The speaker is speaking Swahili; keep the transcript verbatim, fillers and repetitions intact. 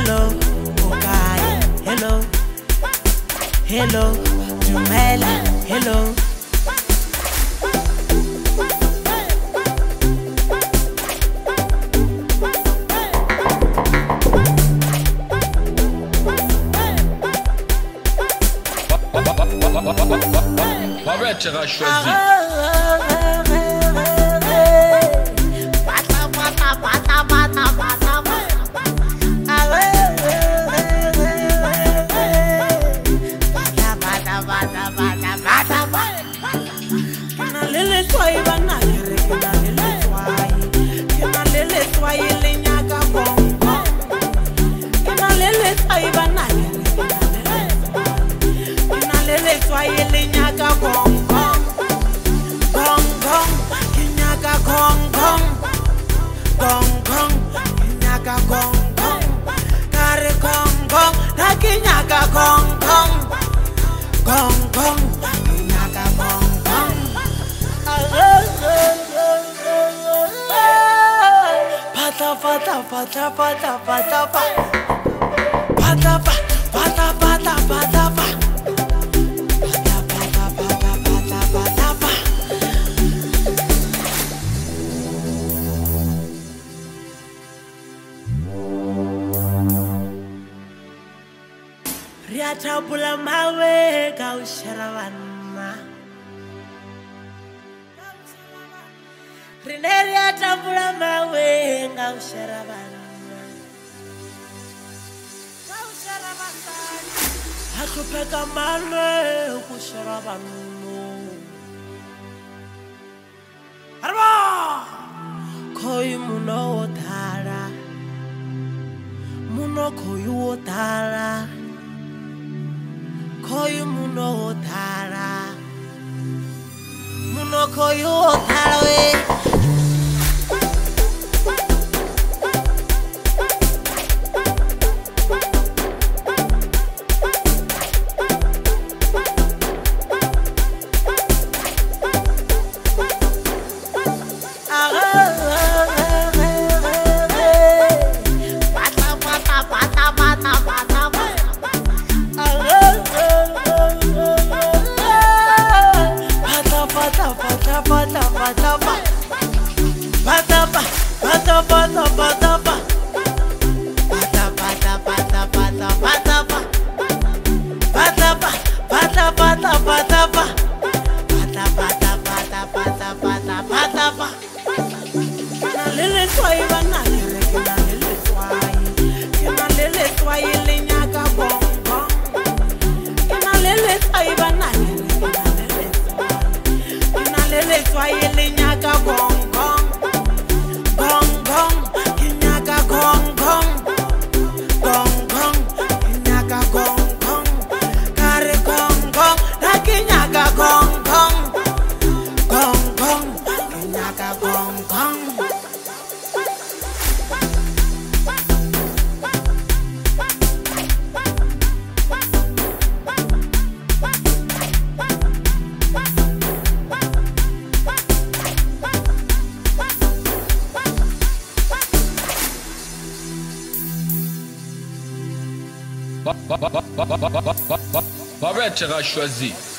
hello, okay, hello, hello, Dumela, hello. Arrête, j'ai choisi. Pata pata pata pata pata pata pata pata pata pata Riatabula mawe gausharavana Rineria tabula mawe gausharavana Gausharavana Hakupeka mane kusharavano Arba Koi muno otara Muno koyu otara Koyu muno otara Muno koyu otara we Arrête, j'ai choisi.